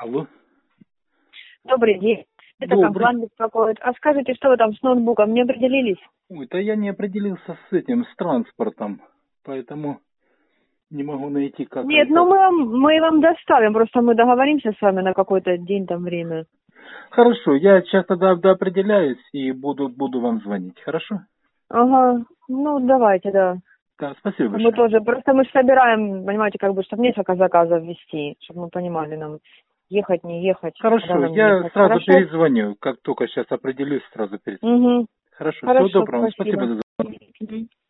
Алло. Добрый день. Это Добрый. компания беспокоит. А скажите, что вы там с ноутбуком, не определились? Ой, да я не определился с этим, с транспортом, поэтому не могу найти, как Нет, это. ну мы вам доставим, просто мы договоримся с вами на какой-то день, там, время. Хорошо, я сейчас тогда определяюсь и буду вам звонить, хорошо? Ага, ну давайте, да. Да, спасибо Мы большое. тоже, просто мы ж собираем, понимаете, как бы, чтобы несколько заказов вести, чтобы мы понимали, нам ехать, не ехать, когда Хорошо, нам я ехать. сразу Хорошо? перезвоню, как только сейчас определюсь, сразу перезвоню. Угу. Хорошо, всего Хорошо, доброго, вам спасибо спасибо. за звонок. Мгм.